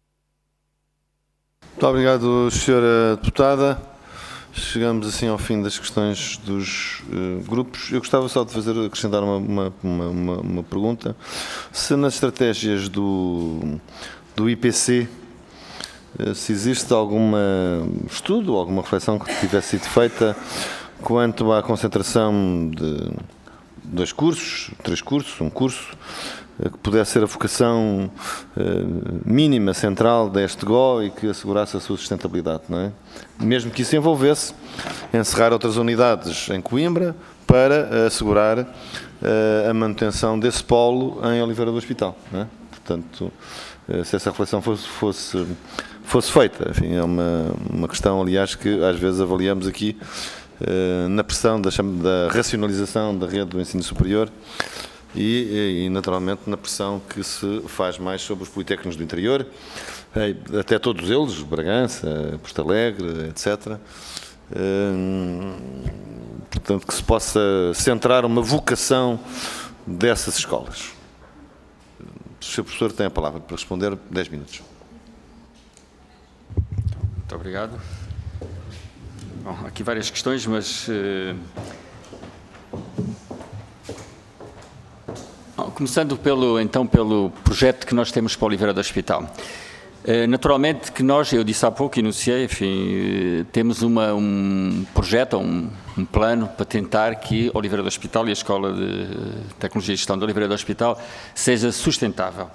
[SPEAKER 1] Muito obrigado, senhora Deputada. Chegamos assim ao fim das questões dos uh, grupos. Eu gostava só de fazer, acrescentar uma, uma, uma, uma, uma pergunta. Se nas estratégias do, do I P C, uh, se existe algum estudo, alguma reflexão que tivesse sido feita quanto à concentração de dois cursos, três cursos, um curso, uh, que pudesse ser a vocação uh, mínima, central da ESTGO e que assegurasse a sua sustentabilidade, não é? Mesmo que isso envolvesse encerrar outras unidades em Coimbra para assegurar uh, a manutenção desse polo em Oliveira do Hospital, não é? Portanto, uh, se essa reflexão fosse, fosse, fosse feita, enfim, é uma, uma questão, aliás, que às vezes avaliamos aqui uh, na pressão da, da racionalização da rede do ensino superior e, e, naturalmente, na pressão que se faz mais sobre os politécnicos do interior, até todos eles, Bragança, Porto Alegre, etcétera. Hum, portanto, que se possa centrar uma vocação dessas escolas. O senhor Professor tem a palavra para responder, dez minutos.
[SPEAKER 2] Muito obrigado. Bom, aqui várias questões, mas... Uh... Bom, começando pelo, então, pelo projeto que nós temos para Oliveira do Hospital. Naturalmente que nós, eu disse há pouco, enunciei, enfim, temos uma, um projeto, um, um plano para tentar que Oliveira do Hospital e a Escola de Tecnologia e Gestão de Oliveira do Hospital seja sustentável.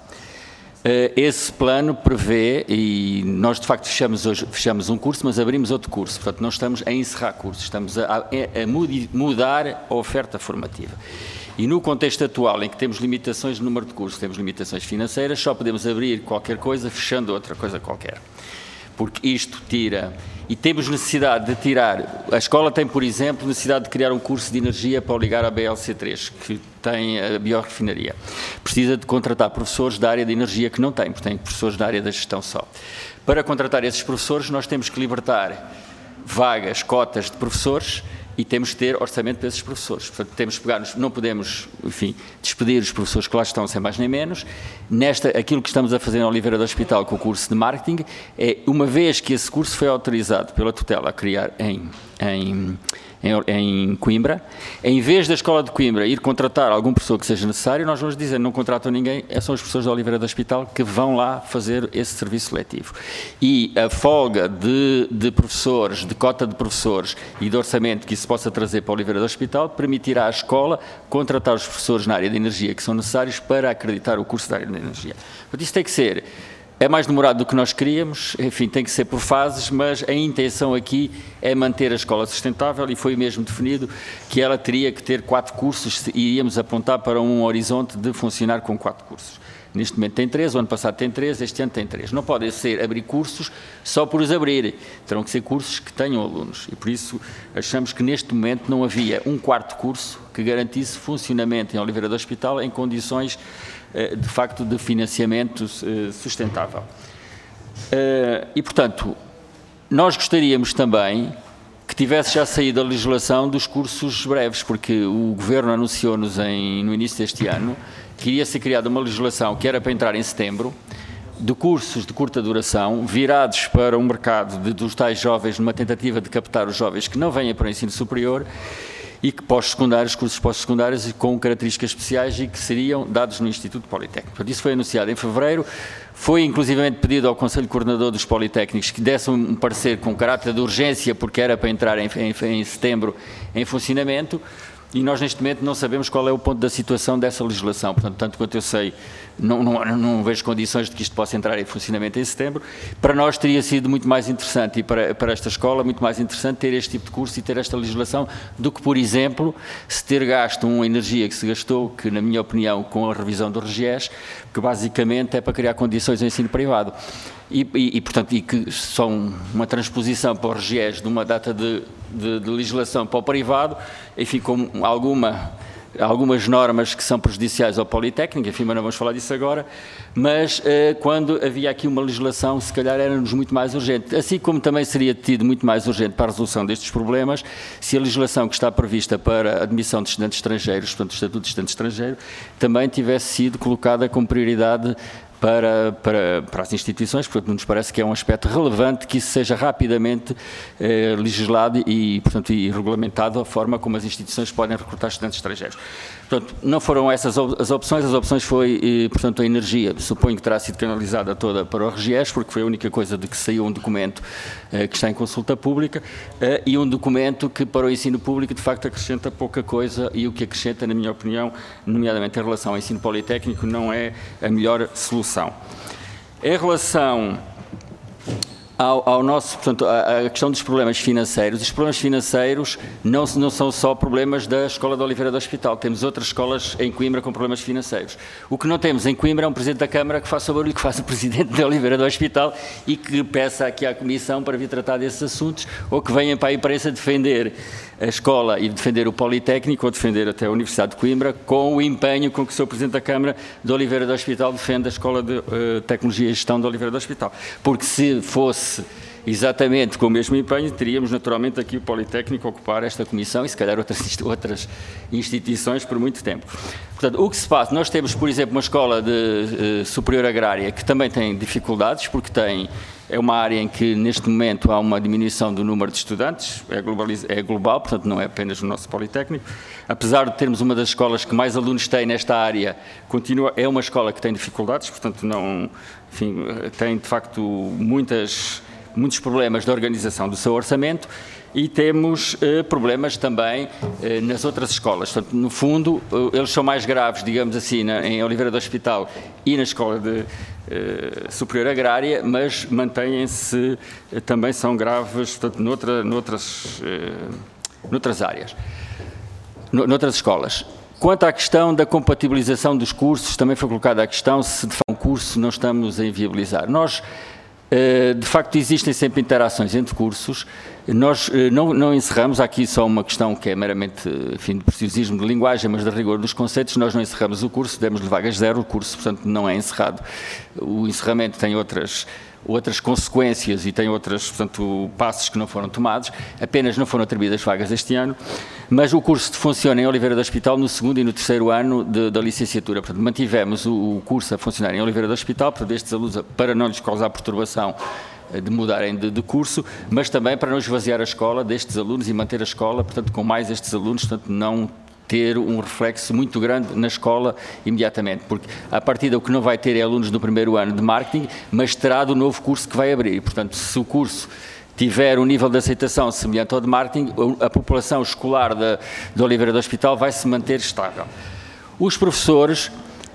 [SPEAKER 2] Esse plano prevê, e nós de facto fechamos hoje fechamos um curso, mas abrimos outro curso, portanto não estamos a encerrar cursos, estamos a, a, a mudar a oferta formativa. E no contexto atual, em que temos limitações no número de cursos, temos limitações financeiras, só podemos abrir qualquer coisa fechando outra coisa qualquer. Porque isto tira... E temos necessidade de tirar... A escola tem, por exemplo, necessidade de criar um curso de energia para ligar à B L C três, que tem a biorrefinaria. Precisa de contratar professores da área de energia, que não tem, porque tem professores da área da gestão só. Para contratar esses professores, nós temos que libertar vagas, cotas de professores, e temos que ter orçamento para esses professores. Portanto, temos que pegar, não podemos, enfim, despedir os professores que lá estão, sem mais nem menos. Nesta, aquilo que estamos a fazer na Oliveira do Hospital com o curso de marketing é, uma vez que esse curso foi autorizado pela tutela a criar em, em, em, em Coimbra, em vez da Escola de Coimbra ir contratar algum professor que seja necessário, nós vamos dizer, não contratam ninguém, são os professores da Oliveira do Hospital que vão lá fazer esse serviço letivo. E a folga de, de professores, de cota de professores e de orçamento que isso possa trazer para a Oliveira do Hospital permitirá à escola contratar os professores na área de energia que são necessários para acreditar o curso da área de energia. Portanto, isso tem que ser... É mais demorado do que nós queríamos, enfim, tem que ser por fases, mas a intenção aqui é manter a escola sustentável e foi mesmo definido que ela teria que ter quatro cursos e iríamos apontar para um horizonte de funcionar com quatro cursos. Neste momento tem três, o ano passado tem três, este ano tem três. Não podem ser abrir cursos só por os abrir, terão que ser cursos que tenham alunos e por isso achamos que neste momento não havia um quarto curso que garantisse funcionamento em Oliveira do Hospital em condições de facto de financiamento sustentável. E, portanto, nós gostaríamos também que tivesse já saído a legislação dos cursos breves, porque o Governo anunciou-nos no início deste ano que iria ser criada uma legislação que era para entrar em setembro, de cursos de curta duração, virados para o mercado de, dos tais jovens, numa tentativa de captar os jovens que não venham para o ensino superior, e que pós-secundários, cursos pós-secundários com características especiais e que seriam dados no Instituto Politécnico. Portanto, isso foi anunciado em fevereiro, foi inclusivamente pedido ao Conselho Coordenador dos Politécnicos que desse um parecer com caráter de urgência, porque era para entrar em, em, em setembro em funcionamento, e nós neste momento não sabemos qual é o ponto da situação dessa legislação. Portanto, tanto quanto eu sei, não, não, não vejo condições de que isto possa entrar em funcionamento em setembro. Para nós teria sido muito mais interessante, e para, para esta escola, muito mais interessante ter este tipo de curso e ter esta legislação do que, por exemplo, se ter gasto uma energia que se gastou, que na minha opinião, com a revisão do RGES, que basicamente é para criar condições ao ensino privado. E, e, e, portanto, e que são uma transposição para o RGES de uma data de, de, de legislação para o privado, enfim, com alguma, algumas normas que são prejudiciais ao Politécnico, enfim, mas não vamos falar disso agora, mas eh, quando havia aqui uma legislação, se calhar era-nos muito mais urgente, assim como também seria tido muito mais urgente para a resolução destes problemas, se a legislação que está prevista para a admissão de estudantes estrangeiros, portanto, o Estatuto de Estudante Estrangeiro, também tivesse sido colocada como prioridade Para, para, para as instituições, portanto, nos parece que é um aspecto relevante que isso seja rapidamente eh, legislado e, portanto, e regulamentado a forma como as instituições podem recrutar estudantes estrangeiros. Portanto, não foram essas as opções, as opções foi, eh, portanto, a energia, suponho que terá sido canalizada toda para o RGES, porque foi a única coisa de que saiu um documento eh, que está em consulta pública eh, e um documento que para o ensino público de facto acrescenta pouca coisa e o que acrescenta, na minha opinião, nomeadamente em relação ao ensino politécnico, não é a melhor solução. Em relação ao, ao nosso, portanto, a, a questão dos problemas financeiros, os problemas financeiros não, não são só problemas da Escola de Oliveira do Hospital, temos outras escolas em Coimbra com problemas financeiros. O que não temos em Coimbra é um Presidente da Câmara que faça o barulho que faz o Presidente de Oliveira do Hospital e que peça aqui à Comissão para vir tratar desses assuntos ou que venha para a imprensa defender a escola e defender o Politécnico ou defender até a Universidade de Coimbra com o empenho com que o senhor Presidente da Câmara de Oliveira do Hospital defende a Escola de uh, Tecnologia e Gestão de Oliveira do Hospital. Porque se fosse exatamente com o mesmo empenho, teríamos naturalmente aqui o Politécnico a ocupar esta comissão e se calhar outras, outras instituições por muito tempo. Portanto, o que se passa, nós temos, por exemplo, uma escola de uh, superior agrária que também tem dificuldades, porque tem, é uma área em que neste momento há uma diminuição do número de estudantes, é, globaliz, é global, portanto não é apenas no nosso Politécnico. Apesar de termos uma das escolas que mais alunos tem nesta área, continua, é uma escola que tem dificuldades, portanto não, enfim, tem de facto muitas... muitos problemas de organização do seu orçamento e temos eh, problemas também eh, nas outras escolas. Portanto, no fundo, eh, eles são mais graves, digamos assim, na, em Oliveira do Hospital e na Escola de eh, Superior Agrária, mas mantêm-se, eh, também são graves, portanto, noutra, noutras, eh, noutras áreas, no, noutras escolas. Quanto à questão da compatibilização dos cursos, também foi colocada a questão se de facto um curso não estamos a inviabilizar. Nós, de facto, existem sempre interações entre cursos. Nós não, não encerramos, há aqui só uma questão que é meramente, enfim, de preciosismo de linguagem, mas de rigor dos conceitos, nós não encerramos o curso, demos-lhe vagas zero, o curso, portanto, não é encerrado. O encerramento tem outras, outras consequências e tem outros, portanto, passos que não foram tomados, apenas não foram atribuídas vagas este ano, mas o curso funciona em Oliveira do Hospital no segundo e no terceiro ano de, da licenciatura. Portanto, mantivemos o, o curso a funcionar em Oliveira do Hospital, para estes alunos, para não lhes causar perturbação de mudarem de, de curso, mas também para não esvaziar a escola destes alunos e manter a escola, portanto, com mais estes alunos, portanto, não ter um reflexo muito grande na escola imediatamente, porque a partir do que não vai ter é alunos no primeiro ano de marketing, mas terá do novo curso que vai abrir. Portanto, se o curso tiver um nível de aceitação semelhante ao de marketing, a população escolar de, de Oliveira do Hospital vai se manter estável. Os professores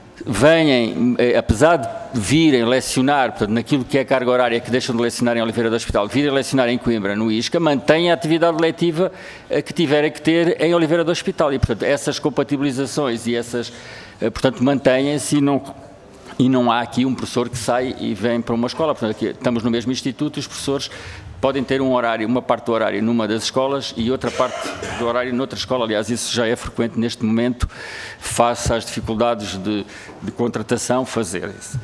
[SPEAKER 2] vêm, apesar de virem lecionar, portanto, naquilo que é a carga horária que deixam de lecionar em Oliveira do Hospital, virem lecionar em Coimbra, no ISCA, mantêm a atividade letiva que tiverem que ter em Oliveira do Hospital. E, portanto, essas compatibilizações e essas, portanto, mantêm-se e não, e não há aqui um professor que sai e vem para uma escola. Portanto, aqui estamos no mesmo instituto e os professores podem ter um horário, uma parte do horário numa das escolas e outra parte do horário noutra escola. Aliás, isso já é frequente neste momento, face às dificuldades de, de contratação, fazer isso.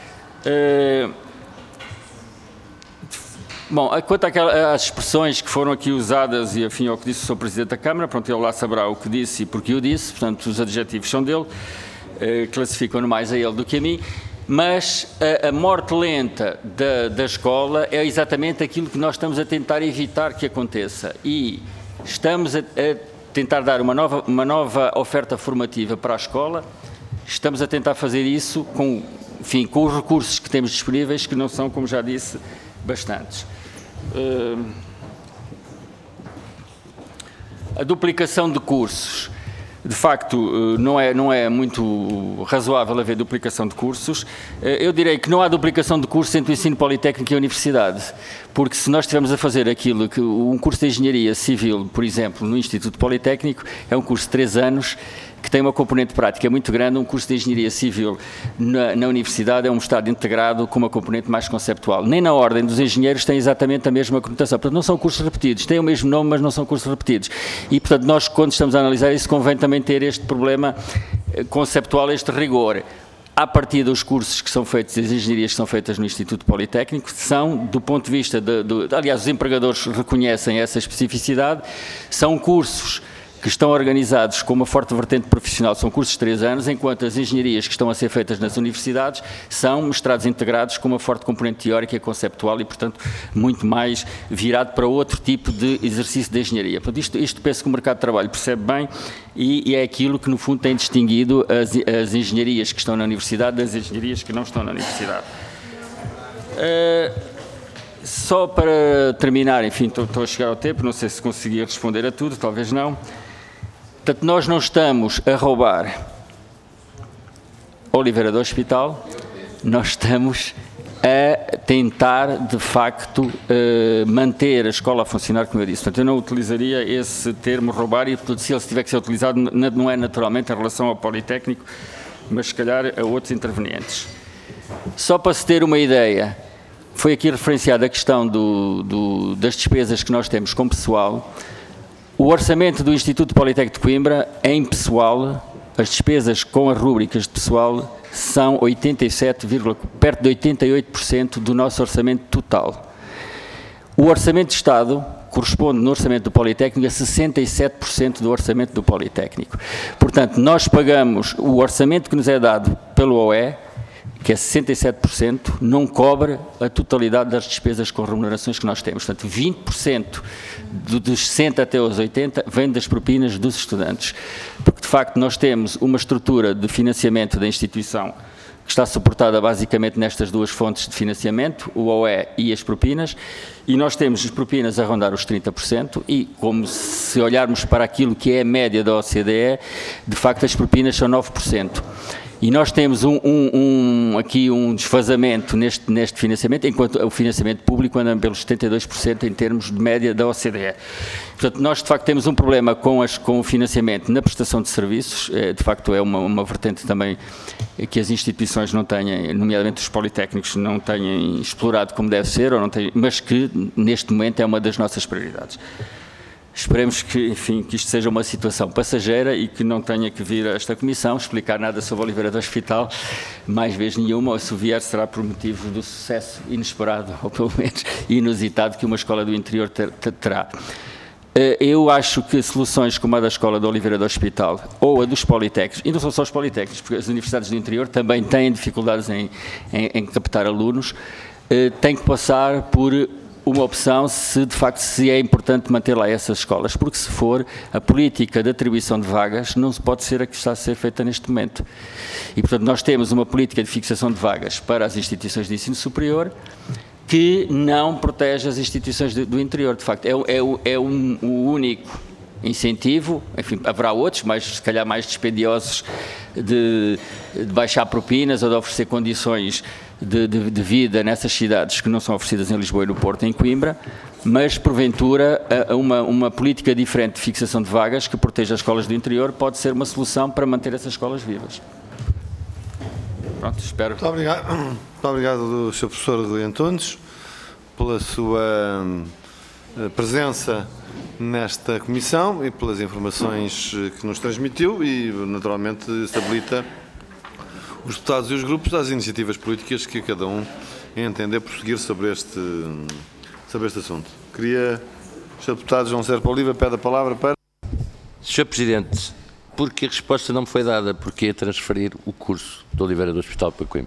[SPEAKER 2] Uh, bom, quanto às expressões que foram aqui usadas e, afim, ao que disse o senhor Presidente da Câmara, pronto, ele lá saberá o que disse e porque o disse, portanto, os adjetivos são dele, uh, classificam-no mais a ele do que a mim. mas a, a morte lenta da, da escola é exatamente aquilo que nós estamos a tentar evitar que aconteça. E estamos a, a tentar dar uma nova, uma nova oferta formativa para a escola, estamos a tentar fazer isso com, enfim, com os recursos que temos disponíveis, que não são, como já disse, bastantes. Uh, a duplicação de cursos. De facto, não é, não é muito razoável haver duplicação de cursos. Eu direi que não há duplicação de cursos entre o ensino politécnico e a universidade, porque se nós estivermos a fazer aquilo que um curso de engenharia civil, por exemplo, no Instituto Politécnico, é um curso de três anos, que tem uma componente prática muito grande. Um curso de engenharia civil na, na universidade é um estado integrado com uma componente mais conceptual. Nem na ordem dos engenheiros tem exatamente a mesma conotação. Portanto, não são cursos repetidos. Têm o mesmo nome, mas não são cursos repetidos. E, portanto, nós, quando estamos a analisar isso, convém também ter este problema conceptual, este rigor. À partir dos cursos que são feitos, as engenharias que são feitas no Instituto Politécnico, são, do ponto de vista, de, de, aliás, os empregadores reconhecem essa especificidade, são cursos que estão organizados com uma forte vertente profissional, são cursos de três anos, enquanto as engenharias que estão a ser feitas nas universidades são mestrados integrados com uma forte componente teórica e conceptual e, portanto, muito mais virado para outro tipo de exercício de engenharia. Portanto, isto, isto penso que o mercado de trabalho percebe bem e, e é aquilo que, no fundo, tem distinguido as, as engenharias que estão na universidade das engenharias que não estão na universidade. Uh, só para terminar, enfim, estou, estou a chegar ao tempo, não sei se conseguia responder a tudo, talvez não. Portanto, nós não estamos a roubar Oliveira do Hospital, nós estamos a tentar, de facto, uh, manter a escola a funcionar, como eu disse. Portanto, eu não utilizaria esse termo roubar e, portanto, se ele tiver que ser utilizado, não é naturalmente em relação ao Politécnico, mas se calhar a outros intervenientes. Só para se ter uma ideia, foi aqui referenciada a questão do, do, das despesas que nós temos com pessoal. O orçamento do Instituto Politécnico de Coimbra, em pessoal, as despesas com as rúbricas de pessoal são oitenta e sete, perto de oitenta e oito por cento do nosso orçamento total. O orçamento de Estado corresponde no orçamento do Politécnico a sessenta e sete por cento do orçamento do Politécnico. Portanto, nós pagamos o orçamento que nos é dado pelo O E, que é sessenta e sete por cento, não cobre a totalidade das despesas com remunerações que nós temos. Portanto, vinte por cento do, dos sessenta até aos oitenta vem das propinas dos estudantes. Porque, de facto, nós temos uma estrutura de financiamento da instituição que está suportada basicamente nestas duas fontes de financiamento, o O E e as propinas, e nós temos as propinas a rondar os trinta por cento e, como se olharmos para aquilo que é a média da O C D E, de facto as propinas são nove por cento. E nós temos um, um, um, aqui um desfazamento neste, neste financiamento, enquanto o financiamento público anda pelos setenta e dois por cento em termos de média da O C D E. Portanto, nós de facto temos um problema com, as, com o financiamento na prestação de serviços, de facto é uma, uma vertente também que as instituições não têm, nomeadamente os politécnicos, não têm explorado como deve ser, ou não têm, mas que neste momento é uma das nossas prioridades. Esperemos que, enfim, que isto seja uma situação passageira e que não tenha que vir a esta Comissão explicar nada sobre Oliveira do Hospital, mais vez nenhuma, ou se vier será por motivo do sucesso inesperado, ou pelo menos inusitado, que uma escola do interior ter, ter, terá. Eu acho que soluções como a da escola de Oliveira do Hospital ou a dos politécnicos, e não são só os politécnicos, porque as universidades do interior também têm dificuldades em, em, em captar alunos, têm que passar por uma opção se de facto se é importante manter lá essas escolas, porque se for, a política de atribuição de vagas não pode ser a que está a ser feita neste momento. E portanto nós temos uma política de fixação de vagas para as instituições de ensino superior que não protege as instituições do, do interior. De facto, é, é, é um, o único incentivo, enfim, haverá outros, mas se calhar mais dispendiosos, de, de baixar propinas ou de oferecer condições De, de, de vida nessas cidades que não são oferecidas em Lisboa e no Porto, em Coimbra, mas porventura uma, uma política diferente de fixação de vagas que proteja as escolas do interior pode ser uma solução para manter essas escolas vivas. Pronto, espero.
[SPEAKER 1] Muito obrigado, muito obrigado senhor professor Rui Antunes, pela sua presença nesta comissão e pelas informações que nos transmitiu e naturalmente se habilita os deputados e os grupos às iniciativas políticas que cada um entender prosseguir sobre este, sobre este assunto. Queria, senhor deputado João Sérgio Oliva, pede a palavra para...
[SPEAKER 5] senhor Presidente, porque a resposta não me foi dada, porque ia transferir o curso de Oliveira do Hospital para Coimbra.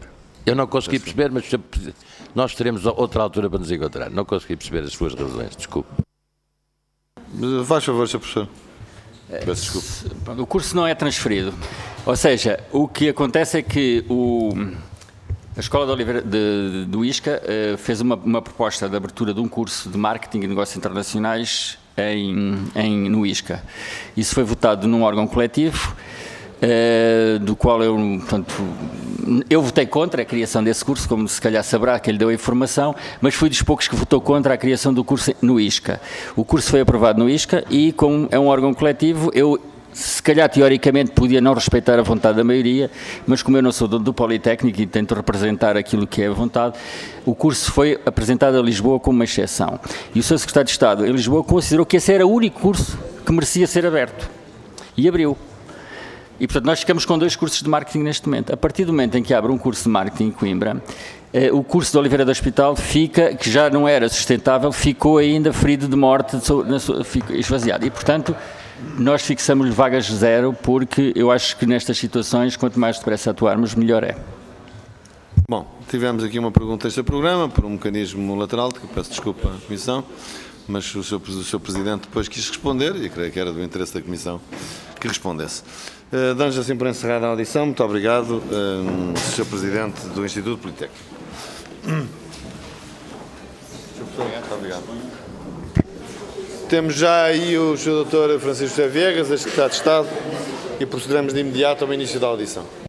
[SPEAKER 5] Eu não consegui perceber, mas nós teremos outra altura para nos encontrar. Não consegui perceber as suas razões, desculpe.
[SPEAKER 1] Faz favor, senhor Professor. Peço desculpa.
[SPEAKER 2] O curso não é transferido. Ou seja, o que acontece é que o, a Escola de Oliveira, de, do ISCA uh, fez uma, uma proposta de abertura de um curso de Marketing e Negócios Internacionais em, em, no ISCA. Isso foi votado num órgão coletivo, uh, do qual eu, portanto, eu votei contra a criação desse curso, como se calhar saberá que ele deu a informação, mas fui dos poucos que votou contra a criação do curso no ISCA. O curso foi aprovado no ISCA e, como é um órgão coletivo, eu, se calhar, teoricamente, podia não respeitar a vontade da maioria, mas como eu não sou dono do Politécnico e tento representar aquilo que é a vontade, o curso foi apresentado a Lisboa como uma exceção. E o senhor Secretário de Estado em Lisboa considerou que esse era o único curso que merecia ser aberto. E abriu. E, portanto, nós ficamos com dois cursos de marketing neste momento. A partir do momento em que abre um curso de marketing em Coimbra, eh, o curso de Oliveira do Hospital fica, que já não era sustentável, ficou ainda ferido de morte, na sua, ficou esvaziado. E, portanto, nós fixamos-lhe vagas zero, porque eu acho que nestas situações, quanto mais depressa atuarmos, melhor é.
[SPEAKER 1] Bom, tivemos aqui uma pergunta este programa, por um mecanismo lateral, que eu peço desculpa à Comissão, mas o senhor, o senhor Presidente depois quis responder, e creio que era do interesse da Comissão que respondesse. Uh, Damos assim por encerrada a audição. Muito obrigado, uh, senhor Presidente do Instituto Politécnico. senhor Professor, muito obrigado. Temos já aí o senhor doutor Francisco José Viegas, a Secretário de Estado, e procederemos de imediato ao início da audição.